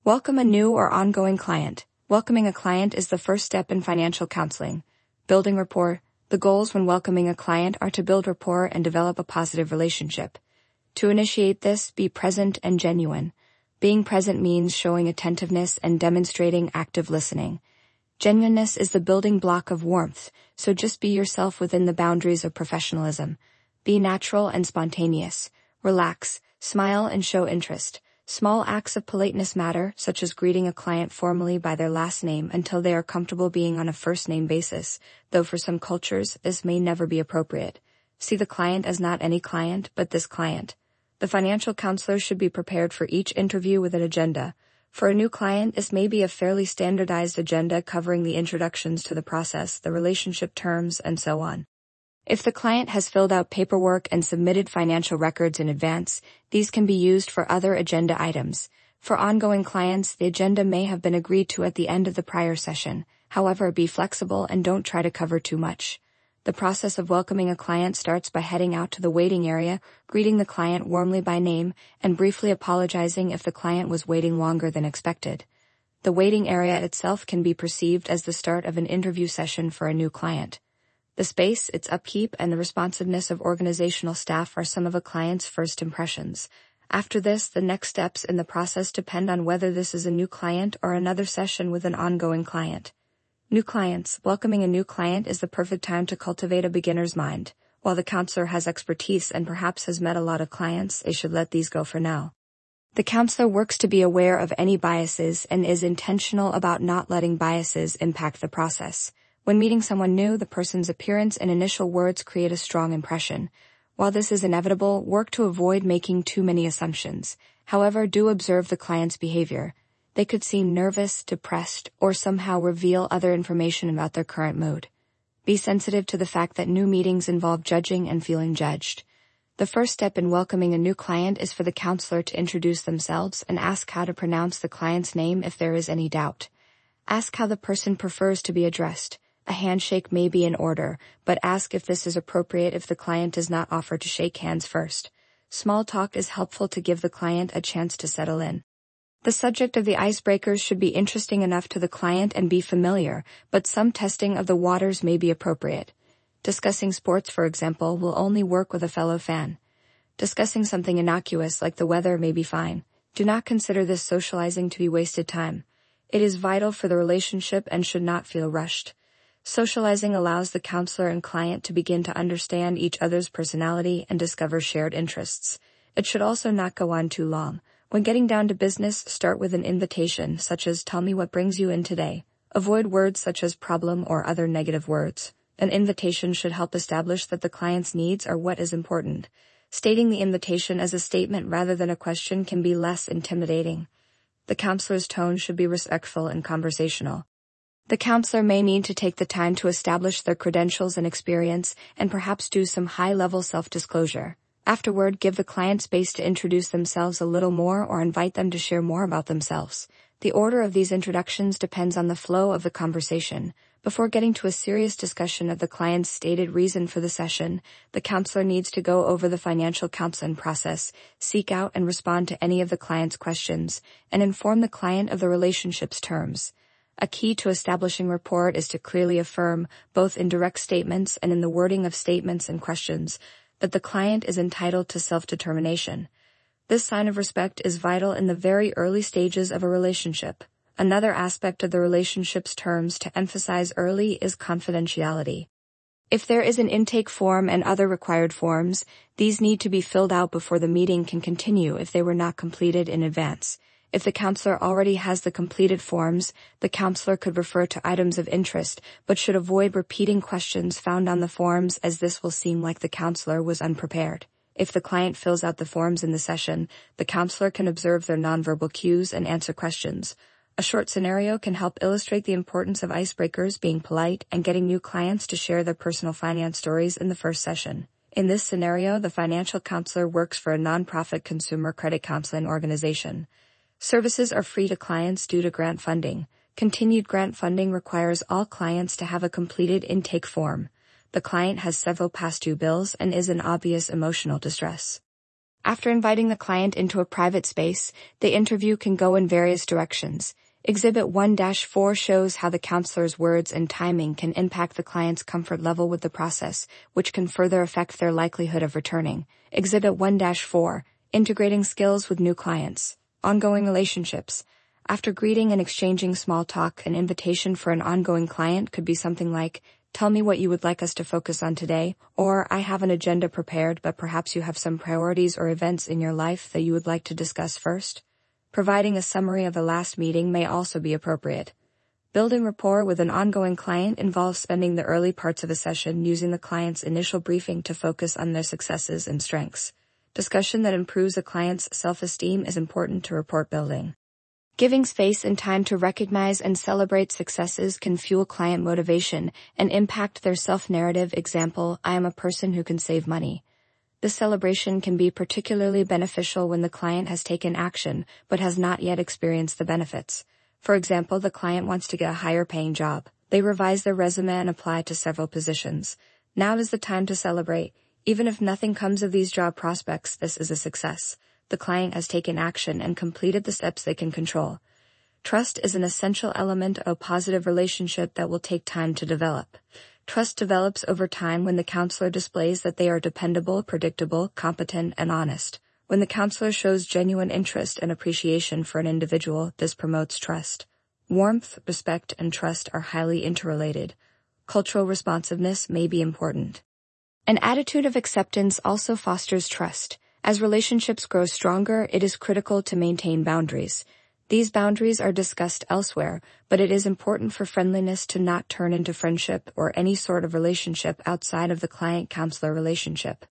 Welcome a new or ongoing client. Welcoming a client is the first step in financial counseling. Building rapport. The goals when welcoming a client are to build rapport and develop a positive relationship. To initiate this, be present and genuine. Being present means showing attentiveness and demonstrating active listening. Genuineness is the building block of warmth, so just be yourself within the boundaries of professionalism. Be natural and spontaneous. Relax, smile and show interest. Small acts of politeness matter, such as greeting a client formally by their last name until they are comfortable being on a first-name basis, though for some cultures, this may never be appropriate. See the client as not any client, but this client. The financial counselor should be prepared for each interview with an agenda. For a new client, this may be a fairly standardized agenda covering the introductions to the process, the relationship terms, and so on. If the client has filled out paperwork and submitted financial records in advance, these can be used for other agenda items. For ongoing clients, the agenda may have been agreed to at the end of the prior session. However, be flexible and don't try to cover too much. The process of welcoming a client starts by heading out to the waiting area, greeting the client warmly by name, and briefly apologizing if the client was waiting longer than expected. The waiting area itself can be perceived as the start of an interview session for a new client. The space, its upkeep, and the responsiveness of organizational staff are some of a client's first impressions. After this, the next steps in the process depend on whether this is a new client or another session with an ongoing client. New clients. Welcoming a new client is the perfect time to cultivate a beginner's mind. While the counselor has expertise and perhaps has met a lot of clients, they should let these go for now. The counselor works to be aware of any biases and is intentional about not letting biases impact the process. When meeting someone new, the person's appearance and initial words create a strong impression. While this is inevitable, work to avoid making too many assumptions. However, do observe the client's behavior. They could seem nervous, depressed, or somehow reveal other information about their current mood. Be sensitive to the fact that new meetings involve judging and feeling judged. The first step in welcoming a new client is for the counselor to introduce themselves and ask how to pronounce the client's name if there is any doubt. Ask how the person prefers to be addressed. A handshake may be in order, but ask if this is appropriate if the client does not offer to shake hands first. Small talk is helpful to give the client a chance to settle in. The subject of the icebreakers should be interesting enough to the client and be familiar, but some testing of the waters may be appropriate. Discussing sports, for example, will only work with a fellow fan. Discussing something innocuous like the weather may be fine. Do not consider this socializing to be wasted time. It is vital for the relationship and should not feel rushed. Socializing allows the counselor and client to begin to understand each other's personality and discover shared interests. It should also not go on too long. When getting down to business, start with an invitation, such as "Tell me what brings you in today." Avoid words such as problem or other negative words. An invitation should help establish that the client's needs are what is important. Stating the invitation as a statement rather than a question can be less intimidating. The counselor's tone should be respectful and conversational. The counselor may need to take the time to establish their credentials and experience and perhaps do some high-level self-disclosure. Afterward, give the client space to introduce themselves a little more or invite them to share more about themselves. The order of these introductions depends on the flow of the conversation. Before getting to a serious discussion of the client's stated reason for the session, the counselor needs to go over the financial counseling process, seek out and respond to any of the client's questions, and inform the client of the relationship's terms. A key to establishing rapport is to clearly affirm, both in direct statements and in the wording of statements and questions, that the client is entitled to self-determination. This sign of respect is vital in the very early stages of a relationship. Another aspect of the relationship's terms to emphasize early is confidentiality. If there is an intake form and other required forms, these need to be filled out before the meeting can continue if they were not completed in advance. If the counselor already has the completed forms, the counselor could refer to items of interest, but should avoid repeating questions found on the forms as this will seem like the counselor was unprepared. If the client fills out the forms in the session, the counselor can observe their nonverbal cues and answer questions. A short scenario can help illustrate the importance of icebreakers, being polite, and getting new clients to share their personal finance stories in the first session. In this scenario, the financial counselor works for a nonprofit consumer credit counseling organization. Services are free to clients due to grant funding. Continued grant funding requires all clients to have a completed intake form. The client has several past due bills and is in obvious emotional distress. After inviting the client into a private space, the interview can go in various directions. Exhibit 1-4 shows how the counselor's words and timing can impact the client's comfort level with the process, which can further affect their likelihood of returning. Exhibit 1-4, integrating skills with new clients. Ongoing relationships. After greeting and exchanging small talk, an invitation for an ongoing client could be something like, "Tell me what you would like us to focus on today," or "I have an agenda prepared, but perhaps you have some priorities or events in your life that you would like to discuss first." Providing a summary of the last meeting may also be appropriate. Building rapport with an ongoing client involves spending the early parts of a session using the client's initial briefing to focus on their successes and strengths. Discussion that improves a client's self-esteem is important to rapport building. Giving space and time to recognize and celebrate successes can fuel client motivation and impact their self-narrative. Example, "I am a person who can save money." This celebration can be particularly beneficial when the client has taken action but has not yet experienced the benefits. For example, the client wants to get a higher-paying job. They revise their resume and apply to several positions. Now is the time to celebrate. Even if nothing comes of these job prospects, this is a success. The client has taken action and completed the steps they can control. Trust is an essential element of a positive relationship that will take time to develop. Trust develops over time when the counselor displays that they are dependable, predictable, competent, and honest. When the counselor shows genuine interest and appreciation for an individual, this promotes trust. Warmth, respect, and trust are highly interrelated. Cultural responsiveness may be important. An attitude of acceptance also fosters trust. As relationships grow stronger, it is critical to maintain boundaries. These boundaries are discussed elsewhere, but it is important for friendliness to not turn into friendship or any sort of relationship outside of the client-counselor relationship.